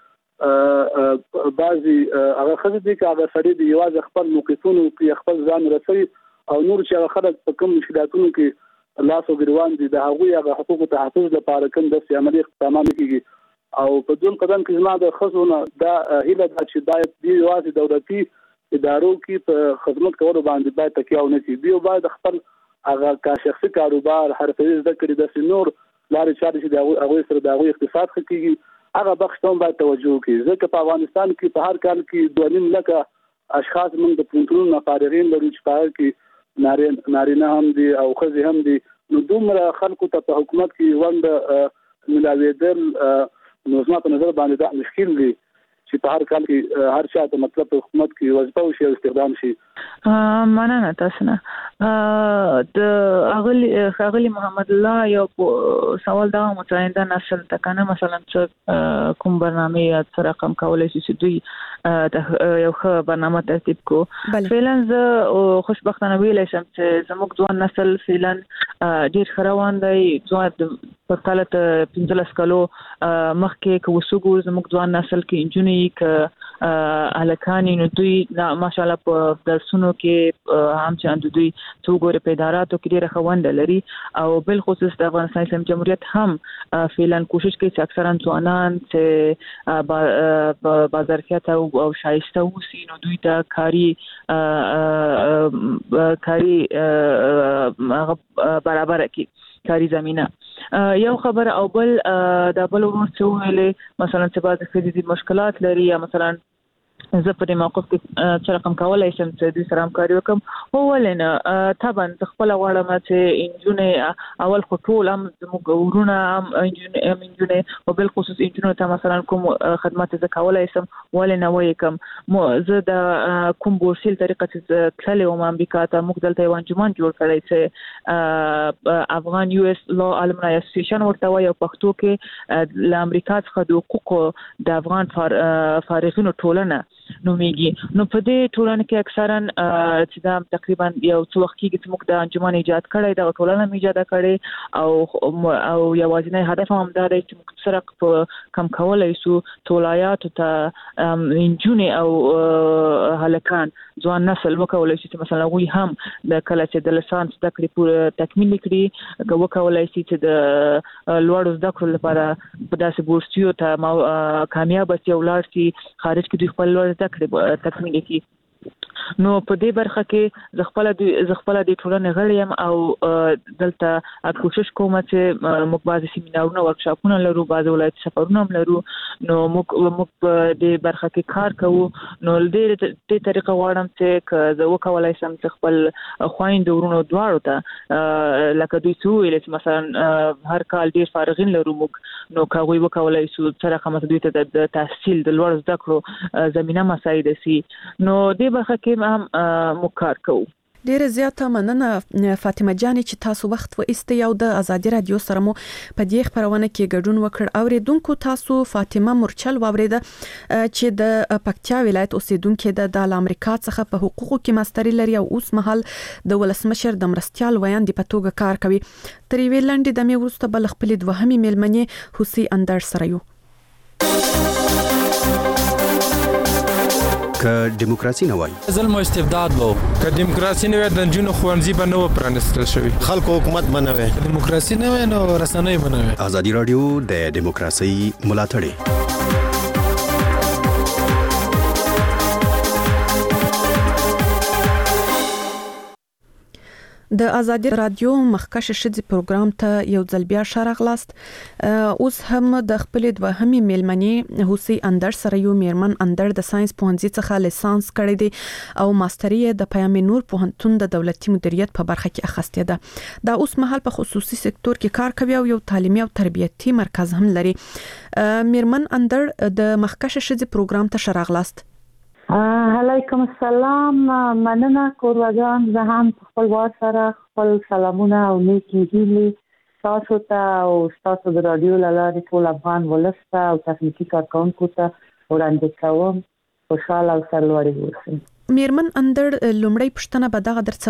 چې بعضي هغه خدای دې چې هغه سړي دی یوازې خپل موقفونو کې خپل ځان رسوي او نور چې هغه خلک په کوم مشکلاتونو کې لاس او ګریوان دي د هغه هغه حقوقو تحفظ لپاره کوم د عملي اقدامات کیږي او په دوم قدم کې زما د خصونه دا هیله ده چې باید دی یوازې دولتي ادارو کې په خدمت کولو باندې باید تکیه ونه کړي دی باید خپل هغه کا شخصي کاروبار حرفي زده کړي د نور لارې چارې چې د هغه سره د هغه اقتصاد خکېږي هغه بخښ ته باید توجه وکړي ځکه په افغانستان کې په هر کال کې دوه نیم لکه اشخاص موږ د پونتونو فارغین لرو چې په کې نارینه نارینه هم دي او ښځې هم دي نو دومره خلکو ته په حکومت کې وند ملاویدل نو زما په نظر باندې دا مشکل دی چې په هر کال کې هر چا ته مطلب په حکومت کې وظیفه او شی استخدام شي. مننه تاسو نه د اغلی اغلی محمد الله یو سوال دا متعینده نسل تکنه مثلا چې کوم برنامه یا رقم کولای شي چې دوی یو ښه برنامه ترتیب کو فعلا زه خوشبختانه ویلای شم چې زموږ ځوان نسل فعلا ډیر خروان دی ځوان په کاله ته پنځلس کالو مخکې کو وسوګو زموږ ځوان نسل کې انجونی ک الکانی نو دوی ماشاءالله په درسونو کې هم چې دوی څوګوره په اداراتو کې ډیره خوند لري او بل خصوص د افغانستان اسلامي جمهوریت هم فعلا کوشش کوي چې اکثرا ځوانان چې بازارکیت او شایسته وسی نو دوی ته کاری کاری برابر کی کاری زمينه یو خبر او بل د بل ورڅ ویلې مثلا چې بعض خدي مشکلات لري یا مثلا زه په دې موقف کې چې رقم کولای شم چې د سره همکاري وکم هو ولنه طبعا خپل غواړم چې انجونې اول خو ټول هم زموږ ورونه هم انجونې او بل خصوص انجونې ته مثلا کوم خدمات زه کولای شم ولنه وای کوم زه د کوم بورسیل طریقه چې تللی وم امریکا ته موږ دلته یو انجمن جوړ کړی چې افغان یو اس لا علمنا اسوسییشن ورته وای او پښتو کې د امریکا څخه د حقوقو د افغان فارغینو ټولنه نومیږي. نو په دې ټولنه کې اکثرا چې دا تقریبا یو څو وخت کې چې موږ د انجمن ایجاد کړی دا ټولنه ایجاد کړي او او یوازینی هدف هم دا دی چې موږ سره په کم کولای شو ټولایات ته انجونې او هلکان ځوان نسل وکولای شي چې مثلا وي هم د کله چې د لسانس د کړي پوره تکمیل کړي وکولای شي چې د لوړ زده کړو لپاره په داسې بورسیو ته کامیاب شي او لاړ شي خارج کې د خپل لوړ زده کړې تکمیل کړي. نو په دې برخه کې ز خپل د ز خپل د ټولنې غړي يم او دلته کوشش کوم چې موږ بعضي سیمینارونه ورکشاپونه لرو بعضي ولایت سفرونه هم لرو نو موږ موږ په دې برخه کې کار کوو. نو دې دې طریقه غواړم چې زه وکولای شم چې خپل خويند ورونو دواړو ته لکه دوی څو ویل چې مثلا هر کال ډیر فارغین لرو موږ نو کوي وکولای شو چې رقم دوی ته د تحصیل د لوړ زده کړو زمينه مساعد شي. نو دې برخه کې هم مکار کوو. ډیره زیاته مننه فاطمه جان چې تاسو وخت و ایستي او د ازادي رادیو سره مو په دې خبرونه کې ګډون وکړ. اوریدونکو تاسو فاطمه مرچل واوریده چې د پکتیا ولایت اوسیدونکو د امریکا څخه په حقوقو کې ماستری لري او اوس مهال د ولسمشر د مرستيال ویاند په توګه کار کوي. تر وی لاندې د مې ورسته بل خپل دوهمي میلمنې حسین اندر سره یو که دیموکراسي نه وای ظلم او استبداد وو که دیموکراسي نه وای د جنونو خوانزي به نو پرانستل شوی خلکو حکومت بنوي دیموکراسي نه وای نو رسنۍ بنوي. ازادي رادیو د دیموکراسي ملاتړ د ازادي رادیو مخکش شدي پروګرام ته یو ځل بیا شارغلاست. اوس هم د خپل دوهمي میلمنې حسین اندر سره یو میرمن اندر د ساينس پوهنځي څخه لیسانس کړی دی او ماستری د پیام نور پوهنتون د دولتي مدیریت په برخه کې اخیسته ده. دا اوس مهال په خصوصي سکتور کې کار کوي او یو تعلیمي او تربیتي مرکز هم لري. میرمن اندر د مخکش شدي پروګرام ته شارغلاست. علیکم السلام. مننه کوروجان. زه هم خپل وار سره خپل سلامونه او نیکی هیلې تاسو ته او تاسو د رادیو لاره ټول افغان ولسته او تخنیکی کارکونکو ته وړاندې کوم. خوشاله او سرلوړي اوسئ. میرمن اندر لومړی پښتنه به دغه درڅ